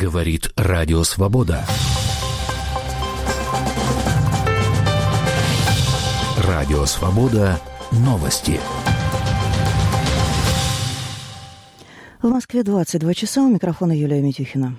Говорит Радио Свобода. Радио Свобода. Новости. В Москве 22 часа. У микрофона Юлия Митюхина.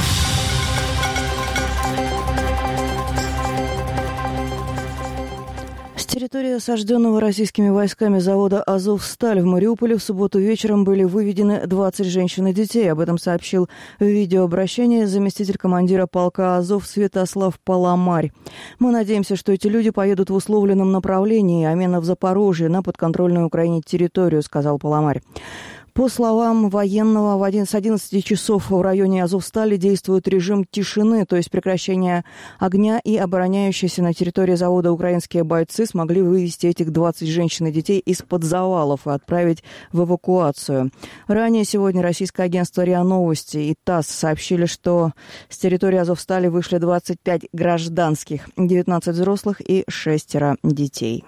С территории осажденного российскими войсками завода «Азовсталь» в Мариуполе в субботу вечером были выведены 20 женщин и детей. Об этом сообщил в видеообращении заместитель командира полка «Азов» Святослав Паламарь. «Мы надеемся, что эти люди поедут в условленном направлении, а именно в Запорожье, на подконтрольную Украине территорию», — сказал Паламарь. По словам военного, с 11 часов в районе Азовстали действует режим тишины, то есть прекращение огня, и обороняющиеся на территории завода украинские бойцы смогли вывести этих 20 женщин и детей из-под завалов и отправить в эвакуацию. Ранее сегодня российское агентство РИА Новости и ТАСС сообщили, что с территории Азовстали вышли 25 гражданских, 19 взрослых и 6 детей.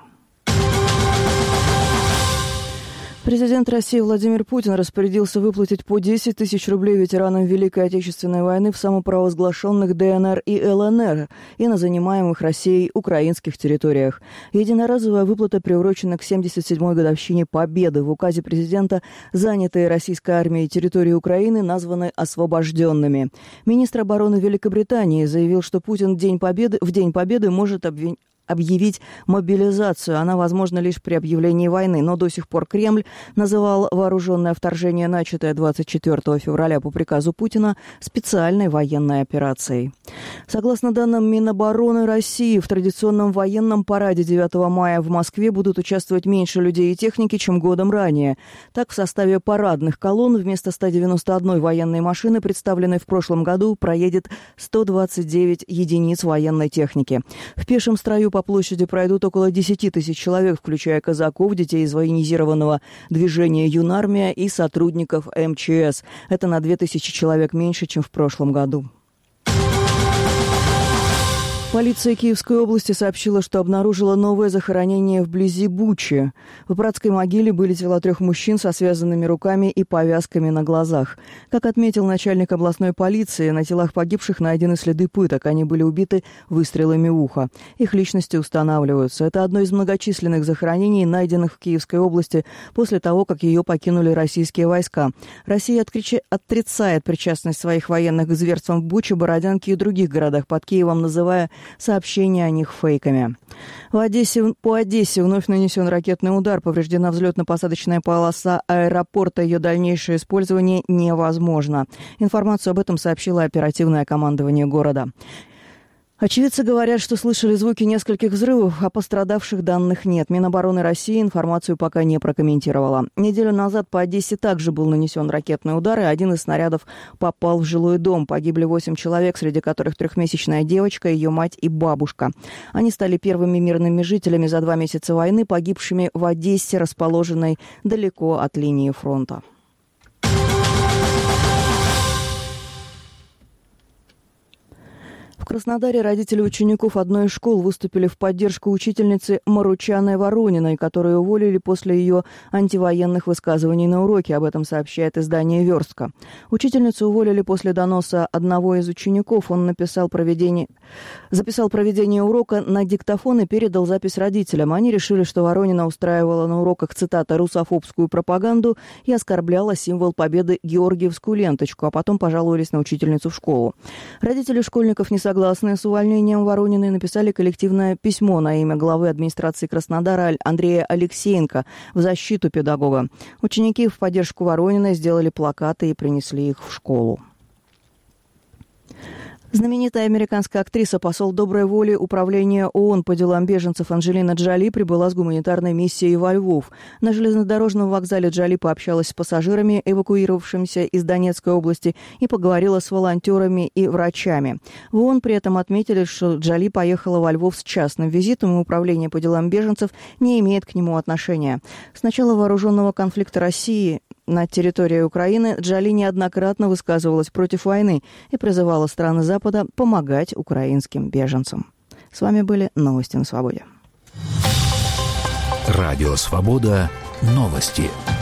Президент России Владимир Путин распорядился выплатить по 10 тысяч рублей ветеранам Великой Отечественной войны в самопровозглашенных ДНР и ЛНР и на занимаемых Россией украинских территориях. Единоразовая выплата приурочена к 77-й годовщине Победы. В указе президента занятые российской армией территории Украины названы освобожденными. Министр обороны Великобритании заявил, что Путин в День Победы может объявить мобилизацию. Она возможна лишь при объявлении войны, но до сих пор Кремль называл вооруженное вторжение, начатое 24 февраля по приказу Путина, специальной военной операцией. Согласно данным Минобороны России, в традиционном военном параде 9 мая в Москве будут участвовать меньше людей и техники, чем годом ранее. Так, в составе парадных колонн вместо 191 военной машины, представленной в прошлом году, проедет 129 единиц военной техники. В пешем строю по площади пройдут около 10 тысяч человек, включая казаков, детей из военизированного движения «Юнармия» и сотрудников МЧС. Это на 2000 человек меньше, чем в прошлом году. Полиция Киевской области сообщила, что обнаружила новое захоронение вблизи Бучи. В братской могиле были тела 3 мужчин со связанными руками и повязками на глазах. Как отметил начальник областной полиции, на телах погибших найдены следы пыток. Они были убиты выстрелами в ухо. Их личности устанавливаются. Это одно из многочисленных захоронений, найденных в Киевской области после того, как ее покинули российские войска. Россия отрицает причастность своих военных к зверствам в Буче, Бородянке и других городах под Киевом, называя сообщения о них фейками. По Одессе вновь нанесен ракетный удар. Повреждена взлетно-посадочная полоса аэропорта. Ее дальнейшее использование невозможно. Информацию об этом сообщило оперативное командование города. Очевидцы говорят, что слышали звуки нескольких взрывов, а пострадавших данных нет. Минобороны России информацию пока не прокомментировала. Неделю назад по Одессе также был нанесен ракетный удар, и один из снарядов попал в жилой дом. Погибли 8 человек, среди которых 3-месячная девочка, ее мать и бабушка. Они стали первыми мирными жителями за 2 месяца войны, погибшими в Одессе, расположенной далеко от линии фронта. В Краснодаре родители учеников одной из школ выступили в поддержку учительницы Маручаны Ворониной, которую уволили после ее антивоенных высказываний на уроке. Об этом сообщает издание «Верстка». Учительницу уволили после доноса одного из учеников. Он записал проведение урока на диктофон и передал запись родителям. Они решили, что Воронина устраивала на уроках, цитата, «русофобскую пропаганду» и оскорбляла символ победы георгиевскую ленточку, а потом пожаловались на учительницу в школу. Родители школьников, не согласные с увольнением Ворониной, написали коллективное письмо на имя главы администрации Краснодара Андрея Алексеенко в защиту педагога. Ученики в поддержку Ворониной сделали плакаты и принесли их в школу. Знаменитая американская актриса, посол доброй воли Управления ООН по делам беженцев Анджелина Джоли прибыла с гуманитарной миссией во Львов. На железнодорожном вокзале Джоли пообщалась с пассажирами, эвакуировавшимися из Донецкой области, и поговорила с волонтерами и врачами. В ООН при этом отметили, что Джоли поехала во Львов с частным визитом, и Управление по делам беженцев не имеет к нему отношения. С начала вооруженного конфликта России на территории Украины Джоли неоднократно высказывалась против войны и призывала страны Запада помогать украинским беженцам. С вами были новости на Свободе. Радио Свобода. Новости.